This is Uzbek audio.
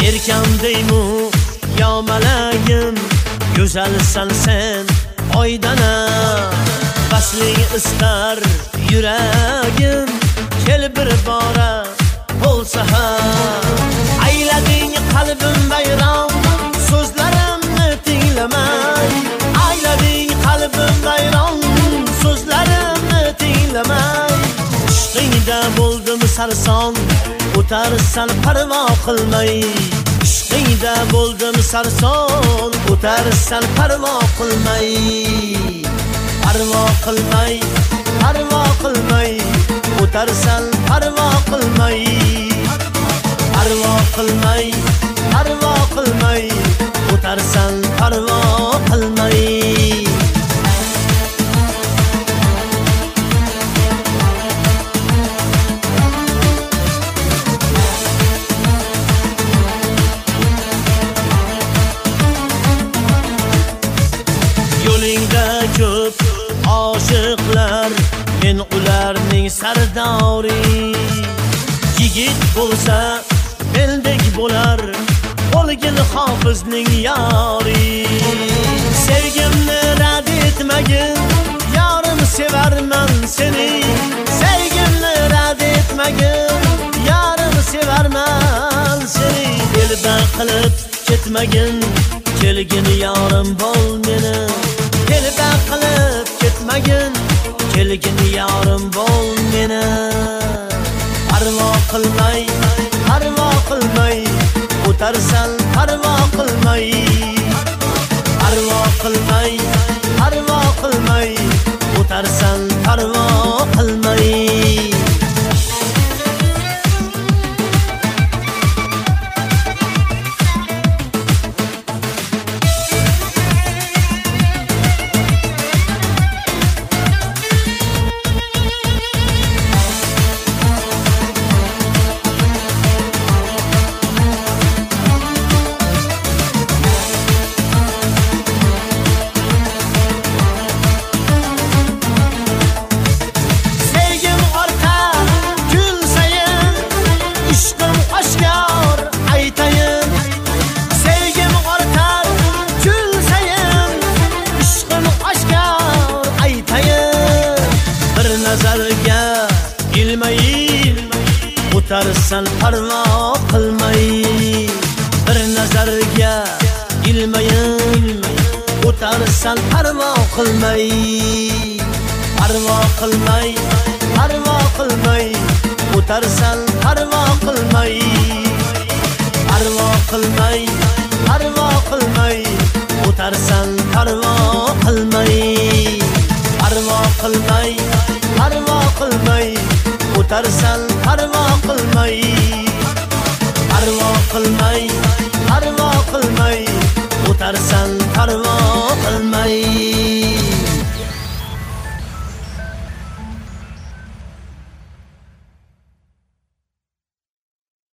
erkamdaymu yo malagim, go'zalsan sen oydana, vasling istar yuragim, kel bir bora bo'lsa ham. Aylading qalbim vayron, so'zlarimni tinglamay, aylading qalbim vayron, so'zlarimni tinglamay. Ishqingda bo'ldim sarson, o'tarsan parvo qilmay. Ishqingda bo'ldim sarson, o'tarsan parvo qilmay. Parvo qilmay, parvo qilmay, o'tarsan parvo qilmay. Parvo qilmay, parvo qilmay, o'tarsan parvo qilmay. Yo'lingda ko'p oshiqlar, men ularning sardori. Yigit bo'lsa eldek bo'lar, o'lgil hofizning yori. Sevgimni rad etmagin, yorim sevarman seni. Sevgimni rad etmagin, yorim sevarman seni. Eldan qilib ketmagin, kelgin yorim bo'l meni. Eldan qilib ketmagin, kelgin yorim bo'l meni. Parvo qilmay, parvo qilmay, o'tarsan parvo qilmay. Parvo qilmay, parvo qilmay, o'tarsan parvo qilmay. Nazarga ilmayil, o'tarsan parvo qilmay. Bir nazarga ilmayil, o'tarsan parvo qilmay. Parvo qilmay, parvo qilmay, o'tarsan parvo qilmay. Parvo qilmay, parvo qilmay, o'tarsan parvo qilmay. Parvo qilmay, parvo qilmay, o'tarsan parvo qilmay. Parvo qilmay, parvo qilmay, o'tarsan parvo